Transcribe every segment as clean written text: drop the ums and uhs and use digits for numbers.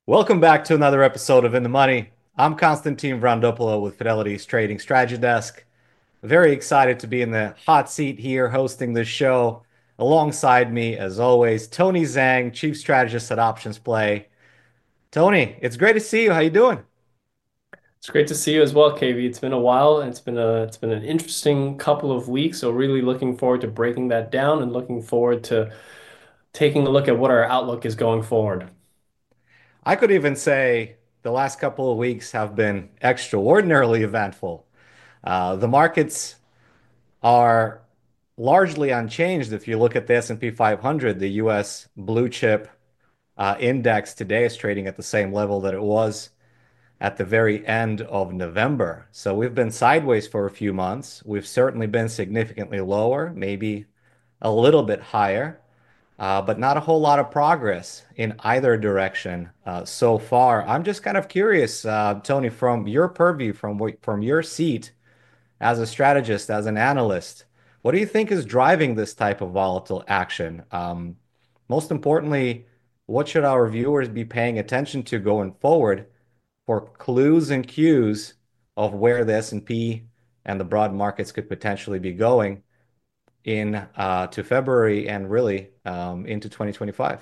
Welcome back to another episode of In the Money. I'm Konstantin Vrandopoulos with Fidelity's Trading Strategy Desk. Very excited to be in the hot seat here hosting this show. Alongside me, as always, Tony Zhang, Chief Strategist at Options Play. Tony, it's great to see you. How you doing? It's great to see you as well, KV. It's been a while, and it's been an interesting couple of weeks. So really looking forward to breaking that down and looking forward to taking a look at what our outlook is going forward. I could even say the last couple of weeks have been extraordinarily eventful. The markets are largely unchanged. If you look at the S&P 500, the US blue chip index today is trading at the same level that it was at the very end of November. So we've been sideways for a few months. We've certainly been significantly lower, maybe a little bit higher, but not a whole lot of progress in either direction so far. I'm just kind of curious, Tony, from your purview, from your seat as a strategist, as an analyst, what do you think is driving this type of volatile action? Most importantly, what should our viewers be paying attention to going forward for clues and cues of where the S&P and the broad markets could potentially be going in to February and really into 2025?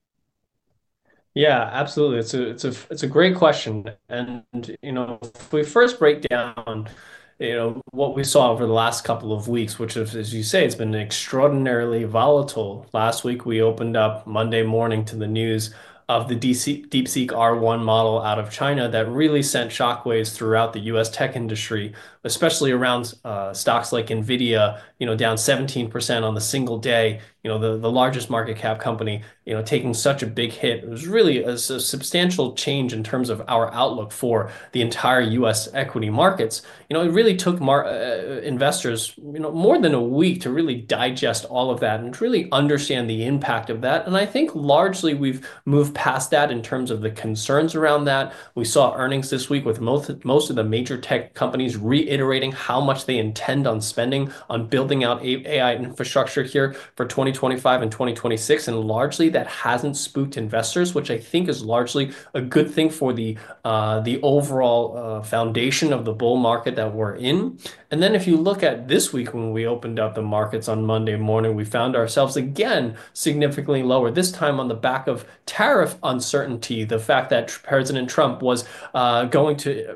Yeah, absolutely. It's a great question. And if we first break down, what we saw over the last couple of weeks, which is, as you say, it's been extraordinarily volatile. Last week we opened up Monday morning to the news of the DeepSeek R1 model out of China that really sent shockwaves throughout the US tech industry, especially around stocks like Nvidia, down 17% on the single day, the largest market cap company, taking such a big hit. It was really a substantial change in terms of our outlook for the entire US equity markets. It really took investors, more than a week to really digest all of that and to really understand the impact of that. And I think largely we've moved past that in terms of the concerns around that. We saw earnings this week with most of the major tech companies reiterating how much they intend on spending on building out AI infrastructure here for 2025 and 2026. And largely that hasn't spooked investors, which I think is largely a good thing for the overall foundation of the bull market that we're in. And then if you look at this week, when we opened up the markets on Monday morning, we found ourselves again significantly lower, this time on the back of tariff uncertainty, the fact that President Trump was going to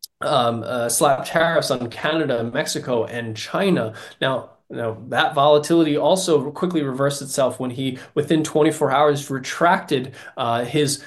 slap tariffs on Canada, Mexico, and China. Now, that volatility also quickly reversed itself when he, within 24 hours, retracted his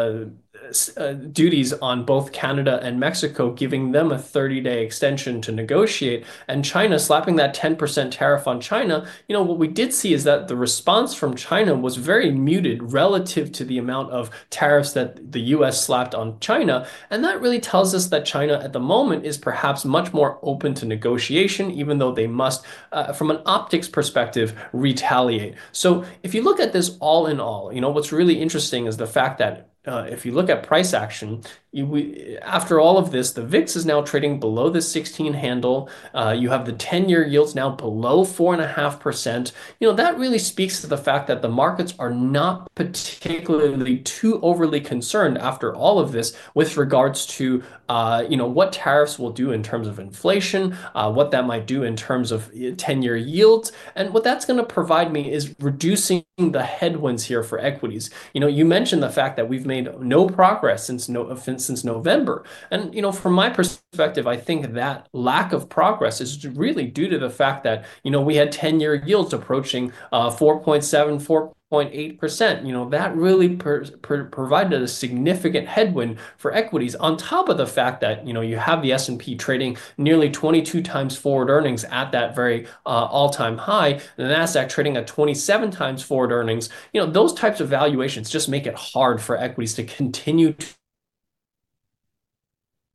duties on both Canada and Mexico, giving them a 30-day extension to negotiate. And China slapping that 10% tariff on China, what we did see is that the response from China was very muted relative to the amount of tariffs that the US slapped on China. And that really tells us that China at the moment is perhaps much more open to negotiation, even though they must, from an optics perspective, retaliate. So if you look at this all in all, what's really interesting is the fact that if you look at price action, after all of this, the VIX is now trading below the 16 handle. You have the 10-year yields now below 4.5%. That really speaks to the fact that the markets are not particularly too overly concerned after all of this with regards to what tariffs will do in terms of inflation, what that might do in terms of 10-year yields. And what that's going to provide me is reducing the headwinds here for equities. You mentioned the fact that we've made no progress since November. And from my perspective, I think that lack of progress is really due to the fact that we had 10-year yields approaching 4.7, 4.8%. That really provided a significant headwind for equities, on top of the fact that you have the S&P trading nearly 22 times forward earnings at that very all-time high, the Nasdaq trading at 27 times forward earnings. Those types of valuations just make it hard for equities to continue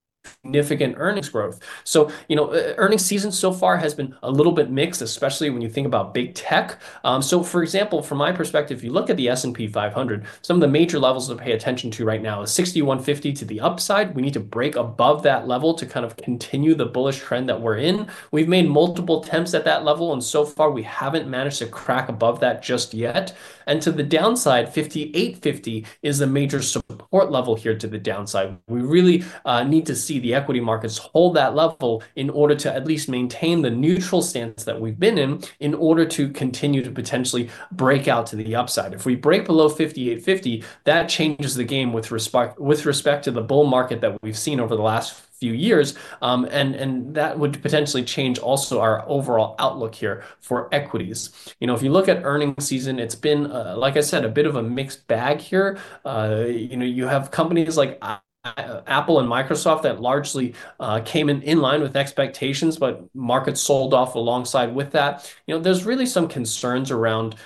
significant earnings growth. So, earnings season so far has been a little bit mixed, especially when you think about big tech. So, for example, from my perspective, if you look at the S&P 500, some of the major levels to pay attention to right now is 6150 to the upside. We need to break above that level to kind of continue the bullish trend that we're in. We've made multiple attempts at that level, and so far we haven't managed to crack above that just yet. And to the downside, 5850 is a major support level here to the downside. We really need to see the equity markets hold that level in order to at least maintain the neutral stance that we've been in order to continue to potentially break out to the upside. If we break below 5850, that changes the game with respect to the bull market that we've seen over the last few years, and that would potentially change also our overall outlook here for equities. If you look at earnings season, it's been, like I said, a bit of a mixed bag here. You have companies like Apple and Microsoft that largely came in line with expectations, but markets sold off alongside with that. There's really some concerns around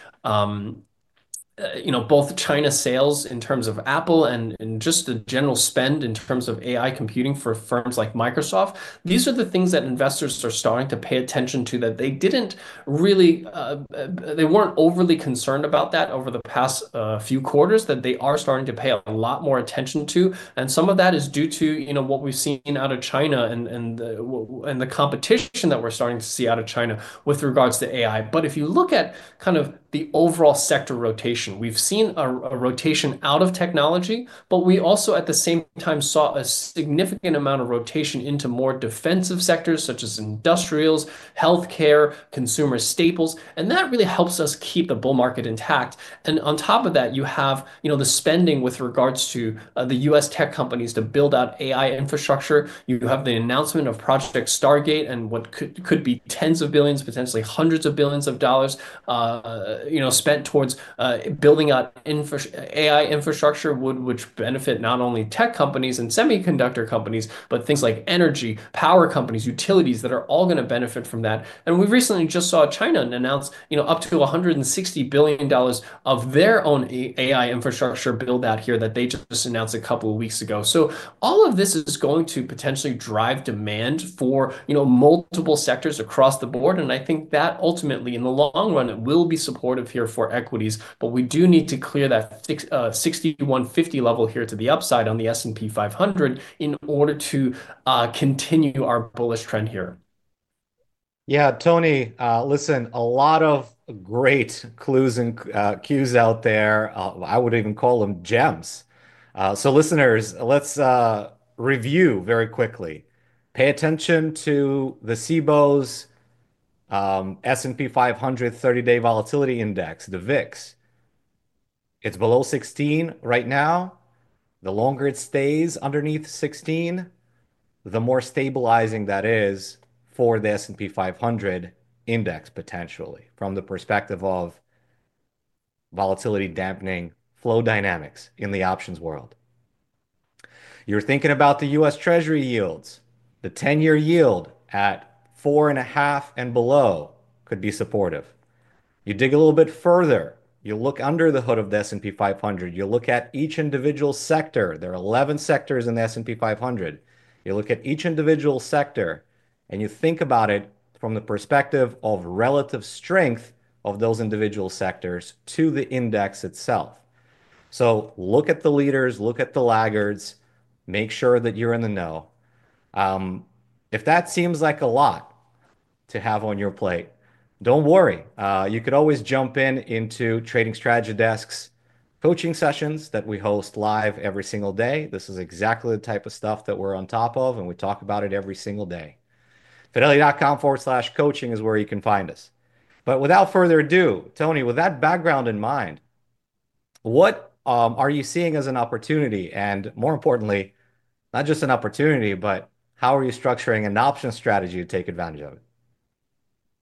both China sales in terms of Apple and just the general spend in terms of AI computing for firms like Microsoft. These are the things that investors are starting to pay attention to that they didn't really, they weren't overly concerned about that over the past few quarters, that they are starting to pay a lot more attention to. And some of that is due to, what we've seen out of China and the competition that we're starting to see out of China with regards to AI. But if you look at kind of the overall sector rotation. We've seen a rotation out of technology, but we also at the same time saw a significant amount of rotation into more defensive sectors such as industrials, healthcare, consumer staples, and that really helps us keep the bull market intact. And on top of that, you have, the spending with regards to the US tech companies to build out AI infrastructure. You have the announcement of Project Stargate and what could be tens of billions, potentially hundreds of billions of dollars spent towards building out AI infrastructure, which benefit not only tech companies and semiconductor companies, but things like energy, power companies, utilities that are all going to benefit from that. And we recently just saw China announce, up to $160 billion of their own AI infrastructure build out here that they just announced a couple of weeks ago. So all of this is going to potentially drive demand for, multiple sectors across the board. And I think that ultimately in the long run, it will be supportive here for equities, but we do need to clear that 6150 level here to the upside on the S&P 500 in order to continue our bullish trend here. Yeah, Tony, listen, a lot of great clues and cues out there. I would even call them gems. So, listeners, let's review very quickly. Pay attention to the SIBO's S&P 500 30-day volatility index, the VIX. It's below 16 right now. The longer it stays underneath 16, the more stabilizing that is for the S&P 500 index potentially from the perspective of volatility dampening flow dynamics in the options world. You're thinking about the US Treasury yields. The 10-year yield at 4.5 and below could be supportive. You dig a little bit further, you look under the hood of the S&P 500. You look at each individual sector. There are 11 sectors in the S&P 500. You look at each individual sector and you think about it from the perspective of relative strength of those individual sectors to the index itself. So look at the leaders, look at the laggards, make sure that you're in the know. If that seems like a lot to have on your plate, don't worry. You could always jump into Trading Strategy Desk's coaching sessions that we host live every single day. This is exactly the type of stuff that we're on top of, and we talk about it every single day. Fidelity.com/coaching is where you can find us. But without further ado, Tony, with that background in mind, what are you seeing as an opportunity? And more importantly, not just an opportunity, but how are you structuring an option strategy to take advantage of it?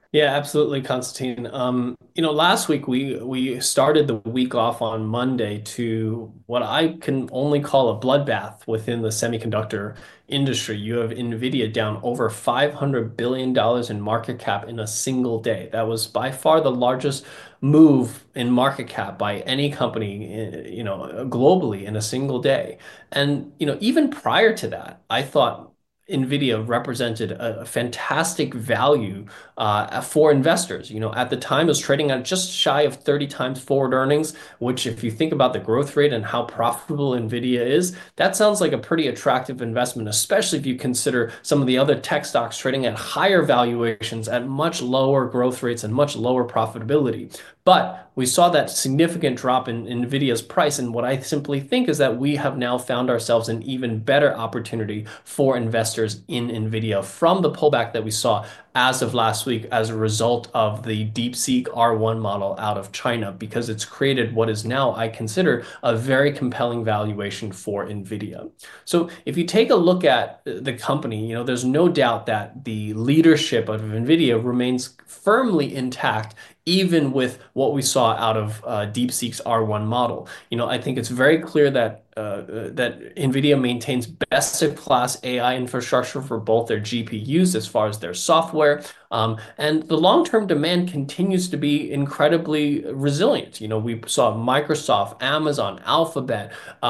Yeah, absolutely, Constantine. Last week we started the week off on Monday to what I can only call a bloodbath within the semiconductor industry. You have Nvidia down over $500 billion in market cap in a single day. That was by far the largest move in market cap by any company, globally in a single day. And, even prior to that, I thought Nvidia represented a fantastic value for investors. At the time, it was trading at just shy of 30 times forward earnings, which, if you think about the growth rate and how profitable Nvidia is, that sounds like a pretty attractive investment, especially if you consider some of the other tech stocks trading at higher valuations at much lower growth rates and much lower profitability. But we saw that significant drop in Nvidia's price. And what I simply think is that we have now found ourselves an even better opportunity for investors in Nvidia from the pullback that we saw as of last week as a result of the DeepSeek R1 model out of China, because it's created what is now, I consider, a very compelling valuation for NVIDIA. So if you take a look at the company, there's no doubt that the leadership of NVIDIA remains firmly intact, even with what we saw out of DeepSeek's R1 model. I think it's very clear that NVIDIA maintains best-of-class AI infrastructure for both their GPUs as far as their software. And the long-term demand continues to be incredibly resilient. We saw Microsoft, Amazon, Alphabet,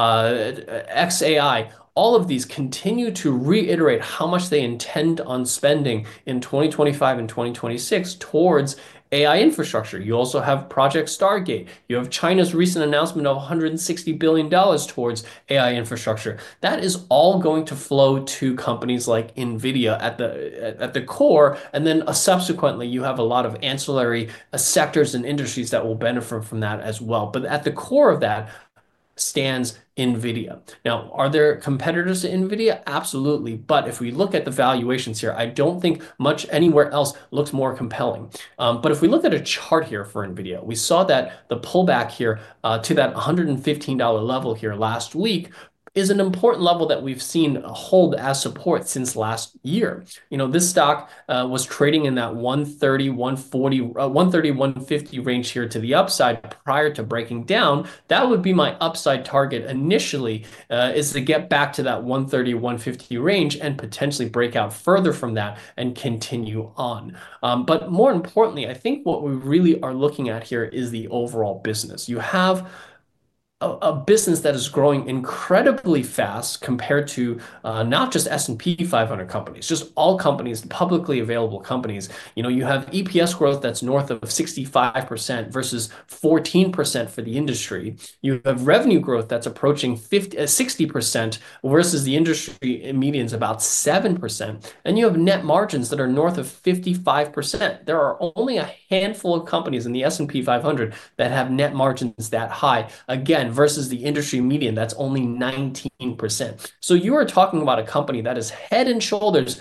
xAI, all of these continue to reiterate how much they intend on spending in 2025 and 2026 towards AI infrastructure. You also have Project Stargate. You have China's recent announcement of $160 billion towards AI infrastructure. That is all going to flow to companies like Nvidia at the core, and then subsequently you have a lot of ancillary sectors and industries that will benefit from that as well. But at the core of that stands NVIDIA. Now, are there competitors to NVIDIA? Absolutely. But if we look at the valuations here, I don't think much anywhere else looks more compelling. But if we look at a chart here for NVIDIA, we saw that the pullback here to that $115 level here last week is an important level that we've seen hold as support since last year. This stock was trading in that 130, 140, 130, 150 range here to the upside prior to breaking down. That would be my upside target initially, is to get back to that 130, 150 range and potentially break out further from that and continue on. But more importantly, I think what we really are looking at here is the overall business. You have a business that is growing incredibly fast compared to not just S&P 500 companies, just all companies, publicly available companies. You have EPS growth that's north of 65% versus 14% for the industry. You have revenue growth that's approaching 60% versus the industry median's about 7%. And you have net margins that are north of 55%. There are only a handful of companies in the S&P 500 that have net margins that high. Again, versus the industry median, that's only 19%. So you are talking about a company that is head and shoulders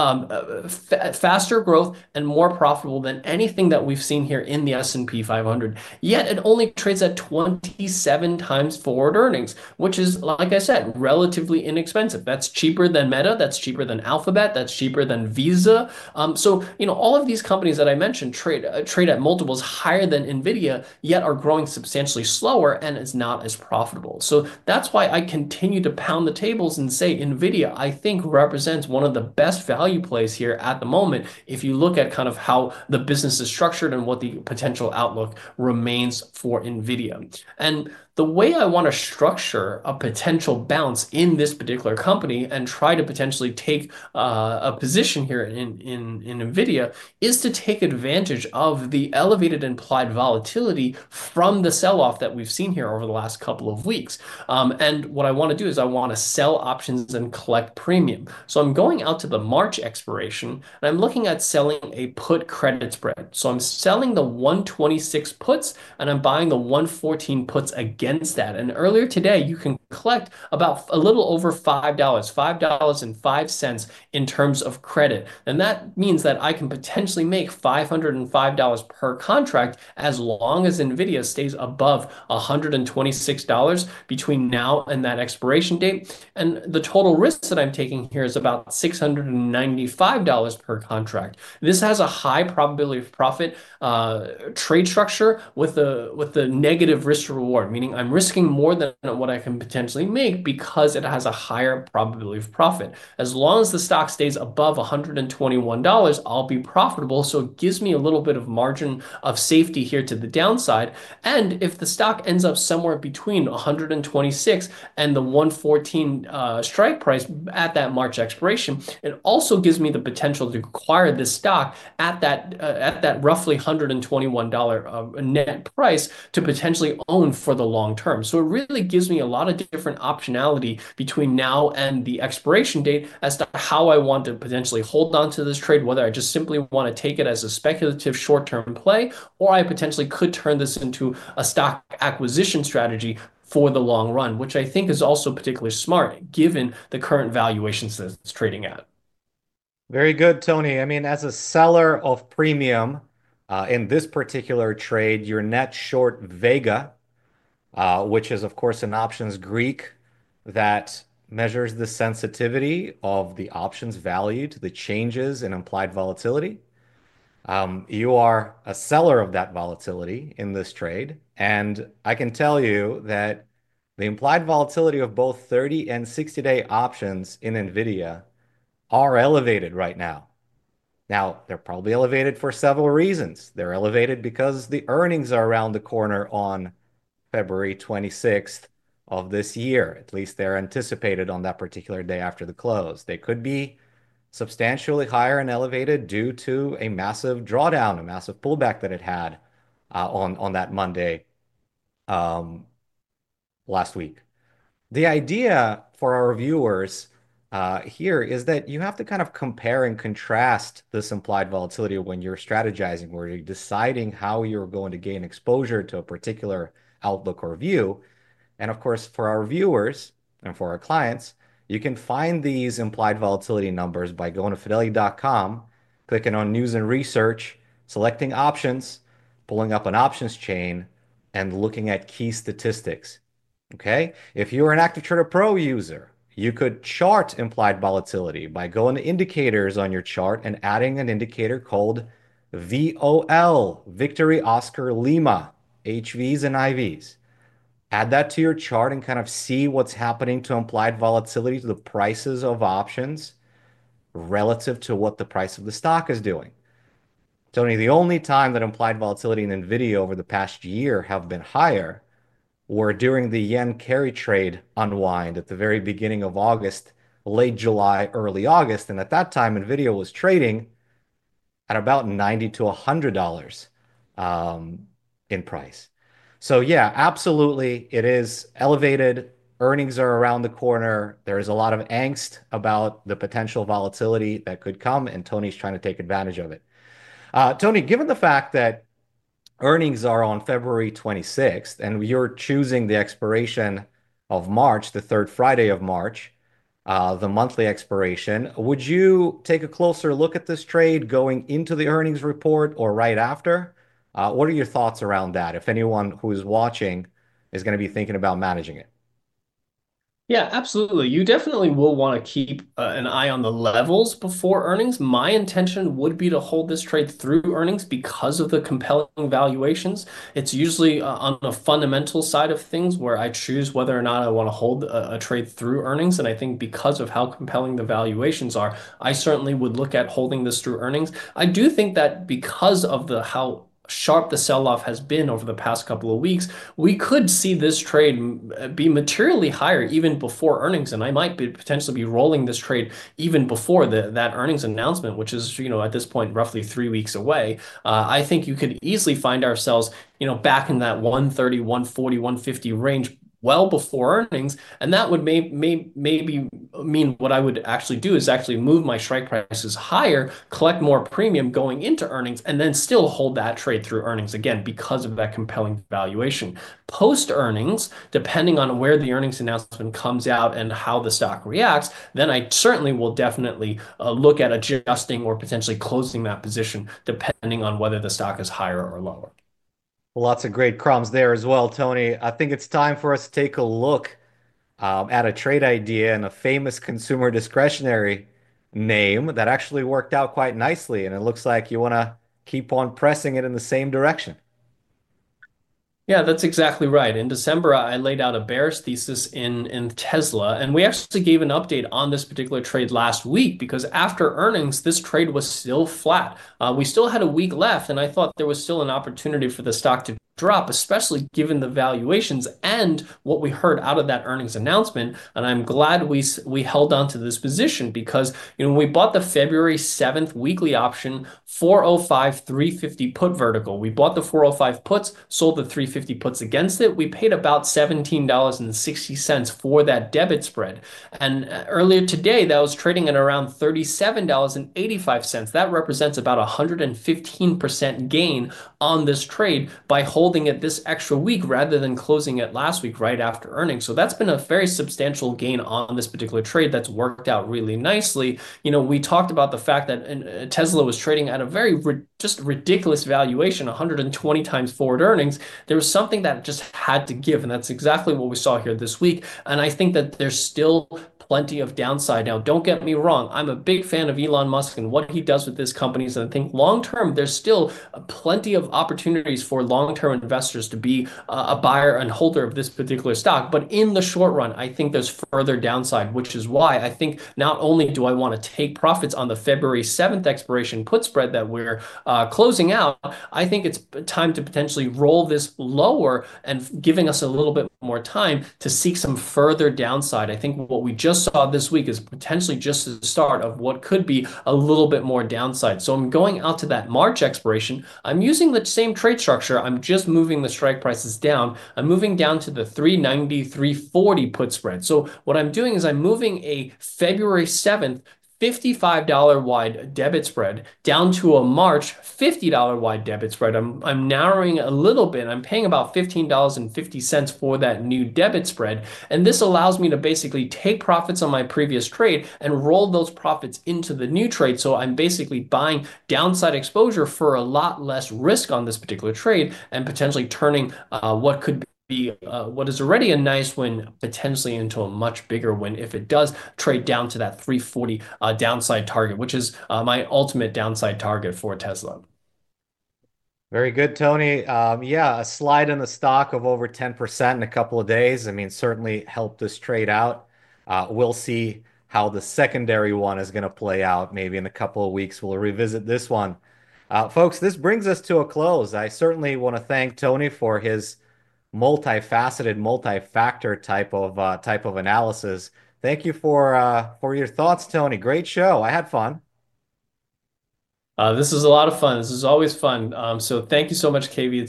faster growth and more profitable than anything that we've seen here in the S&P 500. Yet it only trades at 27 times forward earnings, which is, like I said, relatively inexpensive. That's cheaper than Meta, that's cheaper than Alphabet, that's cheaper than Visa. All of these companies that I mentioned trade at multiples higher than Nvidia, yet are growing substantially slower and is not as profitable. So that's why I continue to pound the tables and say Nvidia, I think, represents one of the best value plays here at the moment if you look at kind of how the business is structured and what the potential outlook remains for Nvidia. And the way I want to structure a potential bounce in this particular company and try to potentially take a position here in Nvidia is to take advantage of the elevated implied volatility from the sell-off that we've seen here over the last couple of weeks. And what I want to do is I want to sell options and collect premium. So I'm going out to the March expiration and I'm looking at selling a put credit spread. So I'm selling the 126 puts and I'm buying the 114 puts against against that. And earlier today, you can collect about a little over $5, $5.05 in terms of credit. And that means that I can potentially make $505 per contract as long as NVIDIA stays above $126 between now and that expiration date. And the total risk that I'm taking here is about $695 per contract. This has a high probability of profit trade structure with the negative risk to reward, meaning I'm risking more than what I can potentially make because it has a higher probability of profit. As long as the stock stays above $121, I'll be profitable. So it gives me a little bit of margin of safety here to the downside. And if the stock ends up somewhere between 126 and the 114 strike price at that March expiration, it also gives me the potential to acquire this stock at that roughly $121 net price to potentially own for the long term. So it really gives me a lot of different optionality between now and the expiration date as to how I want to potentially hold on to this trade, whether I just simply want to take it as a speculative short-term play, or I potentially could turn this into a stock acquisition strategy for the long run, which I think is also particularly smart given the current valuations that it's trading at. Very good, Tony. I mean, as a seller of premium in this particular trade, you're net short Vega, which is, of course, an options Greek that measures the sensitivity of the options value to the changes in implied volatility. You are a seller of that volatility in this trade, and I can tell you that the implied volatility of both 30 and 60-day options in NVIDIA are elevated right now. Now, they're probably elevated for several reasons. They're elevated because the earnings are around the corner on February 26th of this year. At least they're anticipated on that particular day after the close. They could be substantially higher and elevated due to a massive drawdown, a massive pullback that it had on that Monday um, last week. The idea for our viewers here is that you have to kind of compare and contrast this implied volatility when you're strategizing, where you're deciding how you're going to gain exposure to a particular outlook or view. And of course, for our viewers and for our clients, you can find these implied volatility numbers by going to Fidelity.com, clicking on News and Research, selecting options, pulling up an options chain, and looking at key statistics. Okay? If you're an Active Trader Pro user, you could chart implied volatility by going to indicators on your chart and adding an indicator called VOL, Victory Oscar Lima, HVs and IVs. Add that to your chart and kind of see what's happening to implied volatility to the prices of options relative to what the price of the stock is doing. Tony, the only time that implied volatility in NVIDIA over the past year have been higher were during the yen carry trade unwind at the very beginning of August, late July, early August. And at that time, NVIDIA was trading at about $90 to $100 in price. So yeah, absolutely, it is elevated. Earnings are around the corner. There is a lot of angst about the potential volatility that could come, and Tony's trying to take advantage of it. Tony, given the fact that earnings are on February 26th, and you're choosing the expiration of March, the third Friday of March, the monthly expiration. Would you take a closer look at this trade going into the earnings report or right after? What are your thoughts around that if anyone who is watching is going to be thinking about managing it? Yeah, absolutely. You definitely will want to keep an eye on the levels before earnings. My intention would be to hold this trade through earnings because of the compelling valuations. It's usually on the fundamental side of things where I choose whether or not I want to hold a trade through earnings. And I think because of how compelling the valuations are, I certainly would look at holding this through earnings. I do think that because of the how sharp the sell-off has been over the past couple of weeks, we could see this trade be materially higher even before earnings, and I might potentially be rolling this trade even before that earnings announcement, which is at this point roughly 3 weeks away. I think you could easily find ourselves back in that 130, 140, 150 range well before earnings, and that would maybe mean what I would actually do is actually move my strike prices higher, collect more premium going into earnings, and then still hold that trade through earnings again because of that compelling valuation. Post earnings, depending on where the earnings announcement comes out and how the stock reacts, then I certainly will definitely look at adjusting or potentially closing that position depending on whether the stock is higher or lower. Lots of great crumbs there as well, Tony. I think it's time for us to take a look at a trade idea and a famous consumer discretionary name that actually worked out quite nicely. And it looks like you want to keep on pressing it in the same direction. Yeah, that's exactly right. In December, I laid out a bearish thesis in Tesla, and we actually gave an update on this particular trade last week because after earnings, this trade was still flat. We still had a week left, and I thought there was still an opportunity for the stock to drop, especially given the valuations and what we heard out of that earnings announcement. And I'm glad we held on to this position because we bought the February 7th weekly option 405 350 put vertical. We bought the 405 puts, sold the 350 puts against it. We paid about $17.60 for that debit spread. And earlier today, that was trading at around $37.85. That represents about a 115% gain on this trade by holding it this extra week rather than closing it last week right after earnings. So that's been a very substantial gain on this particular trade that's worked out really nicely. We talked about the fact that Tesla was trading at a very just ridiculous valuation, 120 times forward earnings. There was something that just had to give, and that's exactly what we saw here this week. And I think that there's still plenty of downside. Now, don't get me wrong. I'm a big fan of Elon Musk and what he does with his companies. And I think long term, there's still plenty of opportunities for long term investors to be a buyer and holder of this particular stock. But in the short run, I think there's further downside, which is why I think not only do I want to take profits on the February 7th expiration put spread that we're closing out, I think it's time to potentially roll this lower and giving us a little bit more time to seek some further downside. I think what we just saw this week is potentially just the start of what could be a little bit more downside. So I'm going out to that March expiration. I'm using the same trade structure. I'm just moving the strike prices down. I'm moving down to the 390, 340 put spread. So what I'm doing is I'm moving a February 7th $55 wide debit spread down to a March $50 wide debit spread. I'm narrowing a little bit. I'm paying about $15.50 for that new debit spread. And this allows me to basically take profits on my previous trade and roll those profits into the new trade. So I'm basically buying downside exposure for a lot less risk on this particular trade and potentially turning what could be what is already a nice win potentially into a much bigger win if it does trade down to that 340 downside target, which is my ultimate downside target for Tesla. Very good, Tony. Yeah, a slide in the stock of over 10% in a couple of days. I mean, certainly helped us trade out. We'll see how the secondary one is going to play out. Maybe in a couple of weeks, we'll revisit this one. Folks, this brings us to a close. I certainly want to thank Tony for his multifaceted, multi-factor type of analysis. Thank you for your thoughts, Tony. Great show. I had fun. This is a lot of fun. This is always fun. So thank you so much, KV.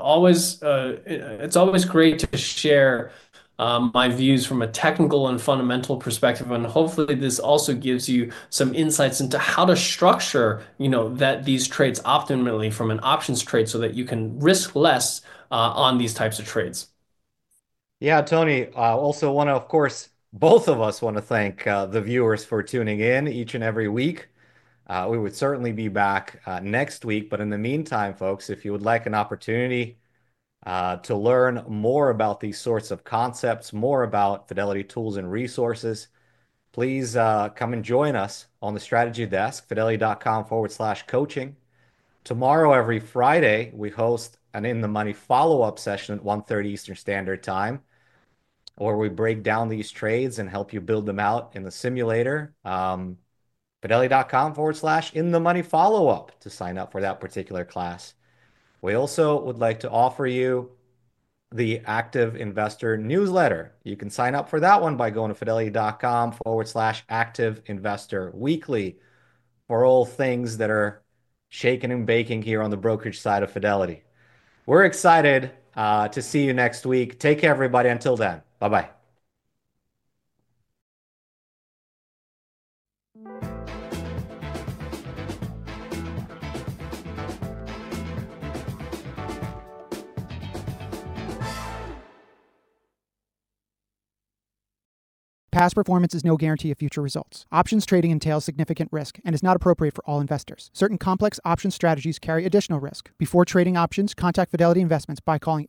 It's always great to share my views from a technical and fundamental perspective, and hopefully this also gives you some insights into how to structure, that these trades optimally from an options trade, so that you can risk less on these types of trades. Yeah, Tony, also want to, of course, both of us want to thank the viewers for tuning in each and every week. We would certainly be back next week, but in the meantime, folks, if you would like an opportunity to learn more about these sorts of concepts, more about Fidelity tools and resources, please come and join us on the strategy desk, fidelity.com/coaching. Tomorrow, every Friday, we host an In the Money follow-up session at 1:30 Eastern Standard Time, where we break down these trades and help you build them out in the simulator. Fidelity.com/in the money follow up to sign up for that particular class. We also would like to offer you the Active Investor newsletter. You can sign up for that one by going to fidelity.com/active investor weekly for all things that are shaking and baking here on the brokerage side of Fidelity. We're excited to see you next week. Take care, everybody. Until then, bye bye. Past performance is no guarantee of future results. Options trading entails significant risk and is not appropriate for all investors. Certain complex option strategies carry additional risk. Before trading options, contact Fidelity Investments by calling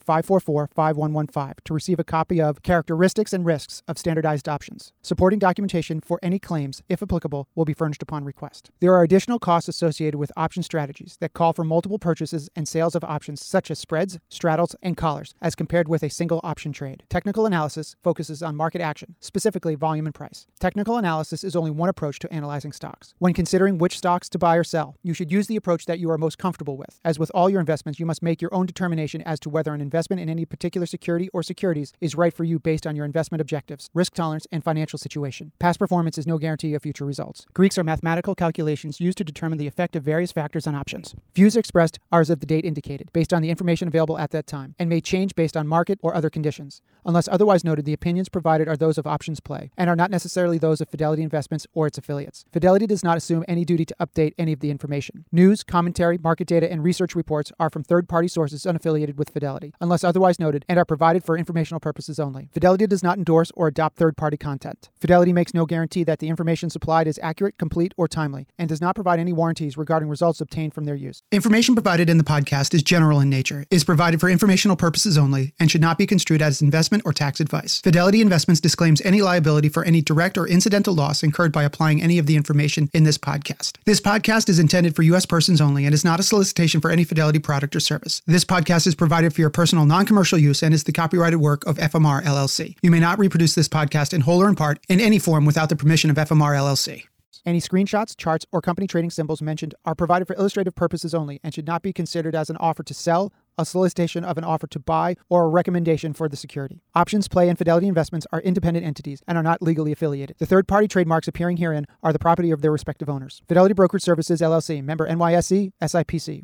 800-544-5115 to receive a copy of Characteristics and Risks of Standardized Options. Supporting documentation for any claims, if applicable, will be furnished upon request. There are additional costs associated with option strategies that call for multiple purchases and sales of options such as spreads, straddles, and collars as compared with a single option trade. Technical analysis focuses on market action, specifically volume and price. Technical analysis is only one approach to analyzing stocks. When considering which stocks to buy or sell, you should use the approach that you are most comfortable with. As with all your investments, you must make your own determination as to whether an investment in any particular security or securities is right for you based on your investment objectives, risk tolerance, and financial situation. Past performance is no guarantee of future results. Greeks are mathematical calculations used to determine the effect of various factors on options. Views expressed are as of the date indicated, based on the information available at that time, and may change based on market or other conditions. Unless otherwise noted, the opinions provided are those of Options Play and are not necessarily those of Fidelity Investments or its affiliates. Fidelity does not assume any duty to update any of the information. News, commentary, market data, and research reports are from third-party sources unaffiliated with Fidelity, unless otherwise noted, and are provided for informational purposes only. Fidelity does not endorse or adopt third-party content. Fidelity makes no guarantee that the information supplied is accurate, complete, or timely, and does not provide any warranties regarding results obtained from their use. Information provided in the podcast is general in nature, is provided for informational purposes only, and should not be construed as investment or tax advice. Fidelity Investments disclaims any liability for any direct or incidental loss incurred by applying any of the information in this podcast. This podcast is intended for U.S. persons only and is not a solicitation for any Fidelity product or service. This podcast is provided for your personal non-commercial use and is the copyrighted work of FMR LLC. You may not reproduce this podcast in whole or in part in any form without the permission of FMR LLC. Any screenshots, charts, or company trading symbols mentioned are provided for illustrative purposes only and should not be considered as an offer to sell, a solicitation of an offer to buy, or a recommendation for the security. Options Play and Fidelity Investments are independent entities and are not legally affiliated. The third-party trademarks appearing herein are the property of their respective owners. Fidelity Brokerage Services, LLC, member NYSE, SIPC.